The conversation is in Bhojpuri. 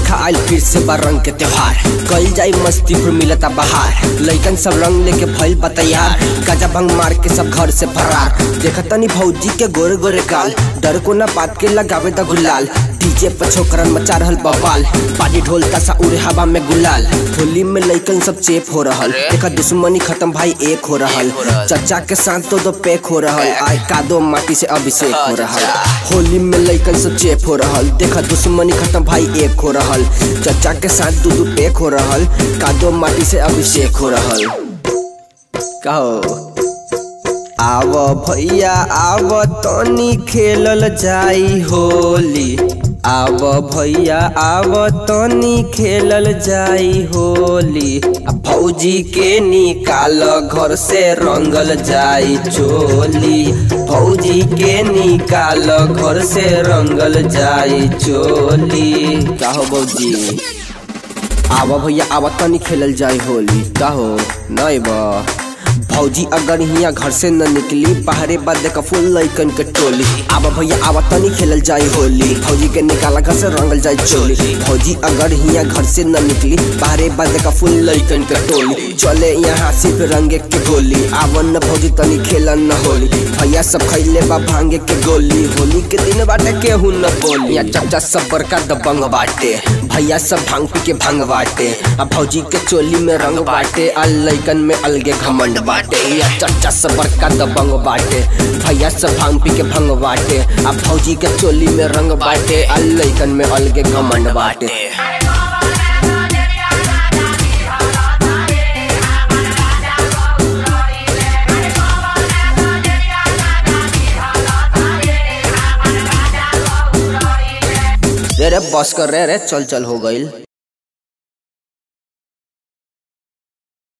देखा आइल फिर से बा रंग के त्योहार, कल जाई मस्ती फिर मिलता बहार। लइकन सब रंग लेके भइल बा तैयार, गाजा भंग मार के सब घर से फरार। देखा तनी भौजी के गोरे गोरे गाल, डर को ना बात के लगावे द गुलाल। डीजे पर छोकरन मचा रहल बवाल, पानी ढोल तासा उड़े हवा में गुलाल। होली में लइकन सब चेप हो रहल, देखा दुश्मनी खत्म भाई एक हो रहल। चचा के साथ दो पैक हो रहल, आय कादो माटी से अभिषेक हो रहल। होली में लइकन सब चेप हो रहल, देखा दुश्मनी खत्म भाई एक हो रहल। चचा के साथ दो पैक हो रहल, कादो माटी से अभिषेक हो रहल। कहो आव भैया आव तनी खेलल जाई होली, आव भैया आव तनी खेलल जाई होली। भौजी के निकाल घर से रंगल जाई चोली, भौजी के निकाल घर से रंगल जाई चोली। का हो भौजी आव भैया आव तनी खेलल जाई होली, का हो नहीं बा भौजी अगर हिया घर से न निकली, बाहरे बाद देखा फुल लइकन के टोली। आवा भैया आवा तनी खेलल जाई होली, भौजी के निकाला घर से रंगल जाई चोली। भौजी अगर हिया घर से न निकली, बाहरे बाद देखा फुल लइकन के टोली। चले यहाँ सिर्फ रंगे के गोली, आवन न भौजी तनी खेलन न होली। भैया सब खैले बा भांगे के गोली, होली के दिन बाटे केहू न बोली। यहाँ चचा सब बड़का दबंग बाटे, भैया सब भांग पी के भांग बाटे। अब भौजी के चोली में रंग बाटे, आ लइकन में अलगे घमंड बाटे। या चचा सब बड़का दबंग बाटे, भैया सब भांग पी के भंग बाटे। अब भौजी के चोली में रंग बाटे, आ लइकन में अलगे घमंड बाटे। रे बस कर रे चल चल हो गइल।